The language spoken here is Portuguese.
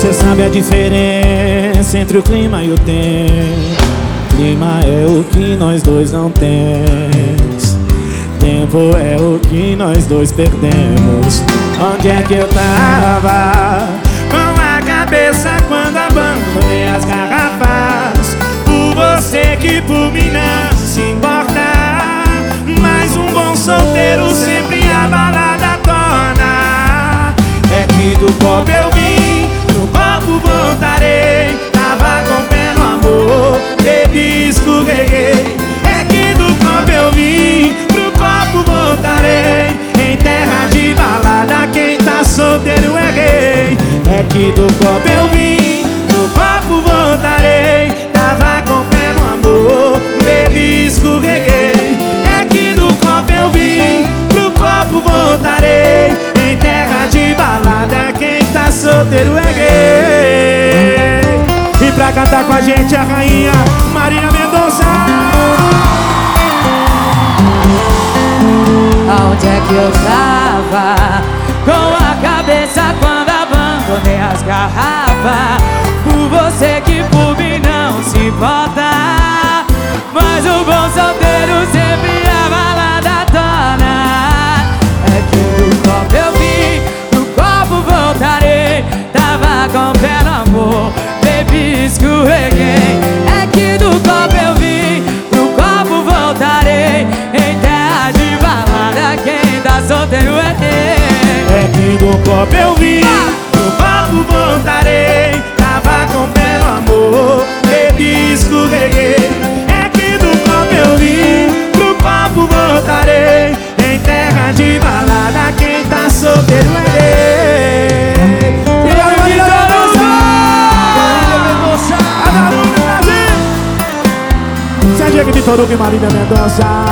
Você sabe a diferença entre o clima e o tempo. Clima é o que nós dois não temos. Tempo é o que nós dois perdemos. Onde é que eu tava? Com a cabeça quando abandonei as garrafas. Por você que por mim não se importa. Mas um bom solteiro sempre a balada torna. É que do copo eu vim, no copo voltarei. Tava com pé no amor, bebi, escorreguei. É que do copo eu vim, pro copo voltarei. Em terra de balada quem tá solteiro é rei. É que do copo eu vim, pro copo voltarei. Tava com pé no amor, bebi, escorreguei. É que do copo eu vim, pro copo voltarei. Em terra de balada quem tá solteiro é gay. E pra cantar com a gente a rainha Marília Mendonça. Aonde é que eu tava? Com a cabeça quando abandonei as garrafas. Por você que por mim não se importa. Mas o bom solteiro sempre a balada torna. É que do copo eu vim, no copo voltarei. Tava com pé no amor, bebi, escorreguei. É que do copo eu vim, no copo voltarei. Em terra de balada quem tá solteiro é quem. É que do copo eu vim, no copo voltarei. Tava com pé no amor, bebi, escorreguei. É que do copo eu vim, pro copo voltarei. Em terra de balada quem tá solteiro é gay. E aí, Marília Mendonça! A Marília Mendonça! Serginho de Toruca e Marília Mendonça.